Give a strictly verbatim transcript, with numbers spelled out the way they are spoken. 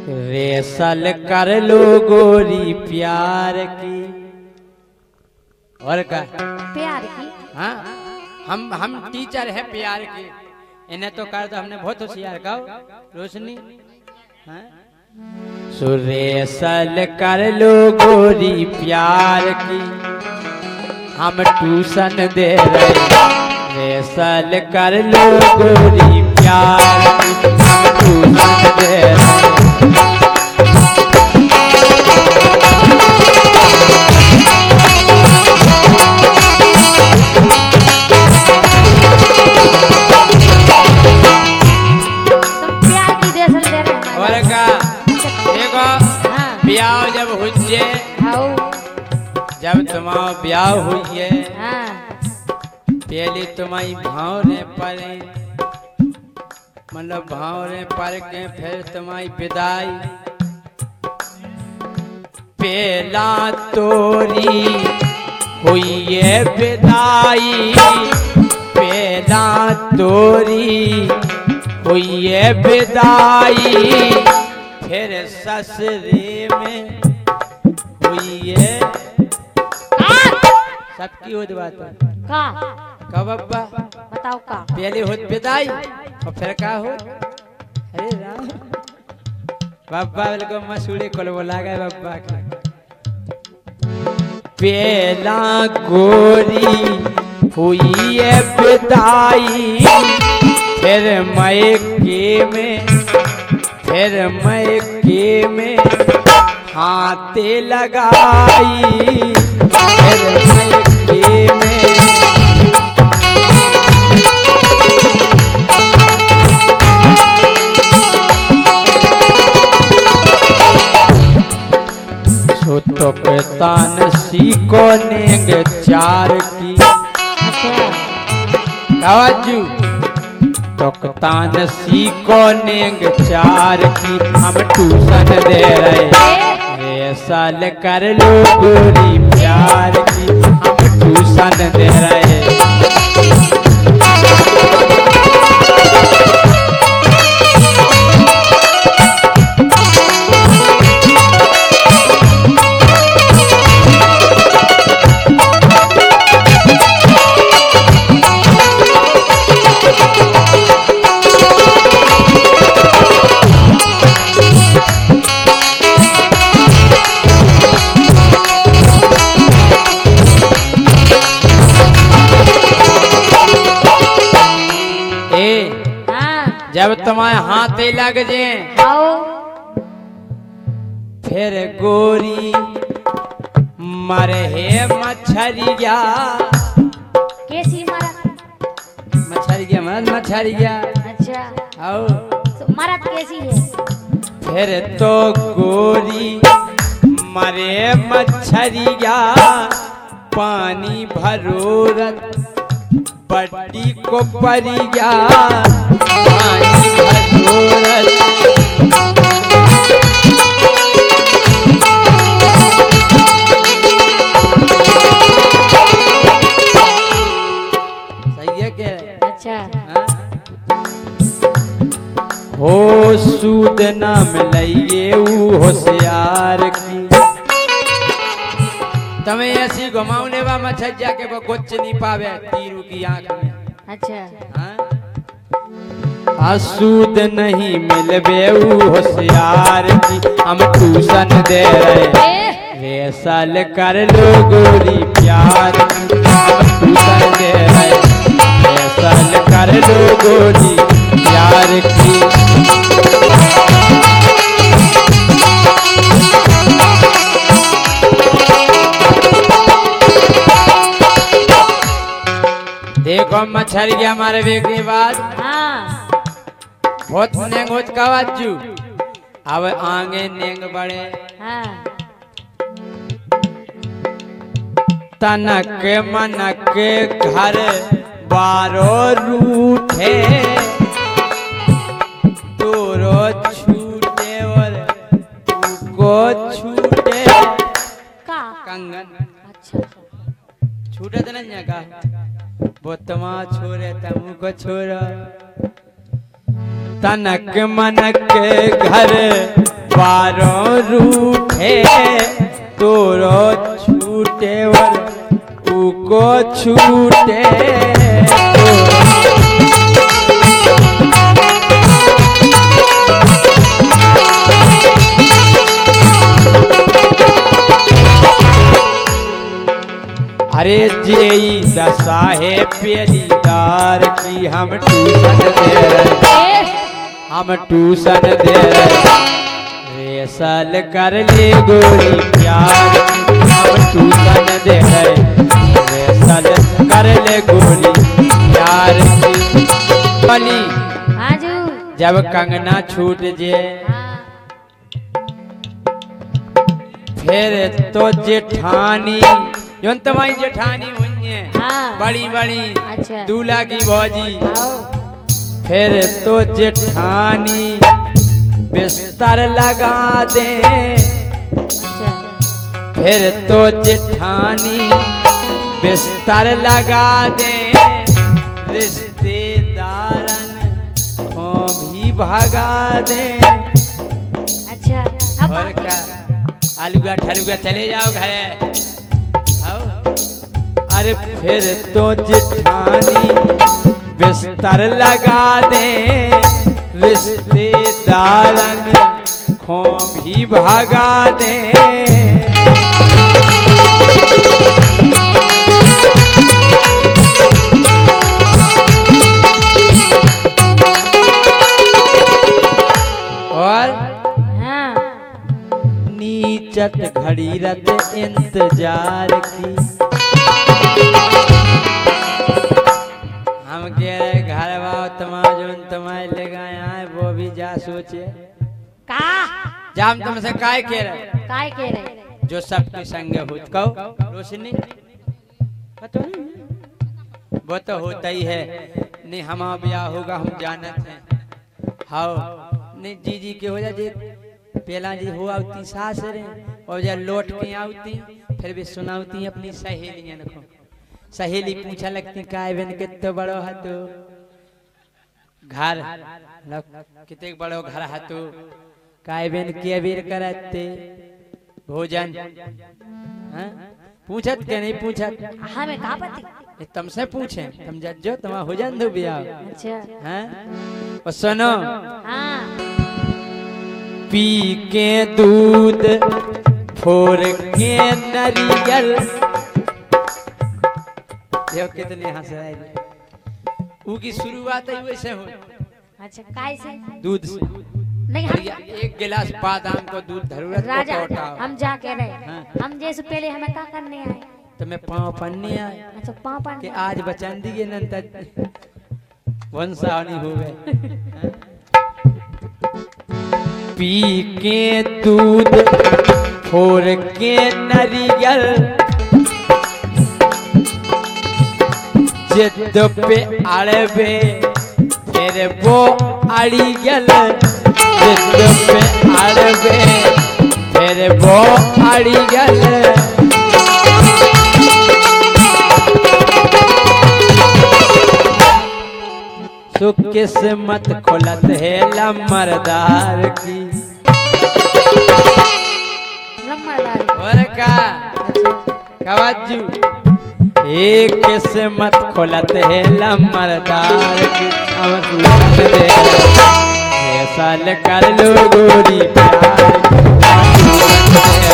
Wrestle कर लो गोरी प्यार की। और का प्यार की? हाँ, हम हम टीचर है प्यार की। इन्हें तो कर दो, हमने बहुत होशियार कहा रोशनी। हाँ? सुरेसल कर लो गोरी प्यार की, हम ट्यूशन दे रहे। रेसल कर लो गोरी प्यार की, हम ट्यूशन दे रहे। ब्याह जब हुए, जब तुम्हारा ब्याह हुए, पहले तुम्हारी भाव ने पड़े, मतलब भाव ने पढ़ के फिर तुम्हारी विदाई। पहला तोरी हुई है विदाई, पहला तोरी हुई है विदाई, फिर ससुरे में हुई है सबकी होत बात का कब अब्बा बताओ का पहले होत विदाई और फिर का हो। अरे राम बाबा को मसूड़े कोल बोला गया बाबा का। पहला गोरी हुई है विदाई, फिर मैके में, फिर मैके में हाथे लगाई, फिर मैके में तो तान सीको नेंग चार की कावाजू तो तान सीको नेंग चार की, हम ट्यूशन दे रहे। रेसल कर लो गोरी प्यार की, हम ट्यूशन दे रहे। जब तुम्हारे हाथे लग जाए फिर गोरी मरे है मछरिया। कैसी मारा? मछरिया मरद मछरिया। अच्छा आओ तो मरद कैसी है? फिर तो गोरी मरे मछरिया, पानी भरोरत पट्टी को परिया, पानी भरोरत सही है क्या? अच्छा हाँ? हो सूद ना मिलाइए होशियार की। तमें ऐसी घुमाने वा मछलिया के वो कुछ नहीं पावे तीरू की आंख में। अच्छा हाँ? सूद नहीं मिलबे होशियार की, हम ट्यूशन दे रहे। रेसल कर लो गोरी प्यार की, हम ट्यूशन दे रहे। रेसल कर लो गोरी प्यार की। देखो मछरिया मारवे के बाद हाँ बहुत नेंग होत कावाजू, अब आगे नेंग बड़े। हाँ तनक मनक घर बारो रूठे, तोरो छूटे और को छूटे का कंगन। अच्छा छूटे तो नहीं का बोतमा छोरे तमु को छोरा। तनक मनक घर बारों रूठे तोरो छूटे वर उको छूटे अरे जेई दशा है पेरीदार की हम ट्यूशन दे रहे हम ट्यूशन दे रहे रेसल कर ले गोरी प्यार की हम ट्यूशन दे रहे रेसल कर ले गोरी प्यार की बोली आजू जब कंगना छूट जे फिर तो जेठानी यों तुम्हारी जेठानी हुई है हाँ। बड़ी बड़ी अच्छा। दूल्हा की भौजी आओ फिर तो जेठानी बिस्तर लगा दे अच्छा फिर तो जेठानी बिस्तर लगा दे रिश्तेदारन को भी भगा दे अच्छा अब और क्या आलूगा ठलूगा चले जाओ घर अरे फिर तो जेठानी बिस्तर लगा दे रिश्तेदारन को भी भगा दे और हाँ नीचत घड़ी रत इंतजार की हम कह रहे घर वाओ तुम्हारा जो तुम्हारे ले गए आए वो भी जा सोचे का जाम तुमसे काय कह रहे काय के रहे जो सबके संग हो कहो रोशनी पता नहीं वो तो होता ही है नहीं हमारा ब्याह होगा हम जानत हैं हाँ नहीं जी जी के हो जा जी पहला जी हो आती सास रे और जब लौट के आती फिर भी सुनाती अपनी सहेलियां को सहेली पूछा लगती काय बन कितने बड़ो है तू घर कितने बड़ो घर है तू काय बन के बेर करते भोजन हाँ? पूछत के नहीं पूछत हमें का पति ये तुमसे पूछे तुम जज्जो तुम हो जान दो ब्याह अच्छा हैं और सुनो हाँ पी के दूध फोड़ के नरियल देखो कितने हंस रहे ऊ की शुरुआत ही वैसे हो अच्छा काय से दूध से नहीं और हम ये एक गिलास बादाम को दूध जरूरत राजा को उठाओ हम जा के रहे हाँ। हम जैसे पहले हमें का करने आए तो मैं पाँव पन्ने आए अच्छा पापा कि आज बचन दिए नंतर वंशा नहीं हो गए पी के दूध फोड़ के नरियल जिद पे अड़बे फिर वो अड़ी गल जिद पे अड़बे फिर वो अड़ी गल सु किस्मत खुलत है लमरदार की लम्बादारी और का कवाजू एक किस्मत खुलत है लमरदार की हम सुनत दे ऐसा कर लो गोरी प्यार की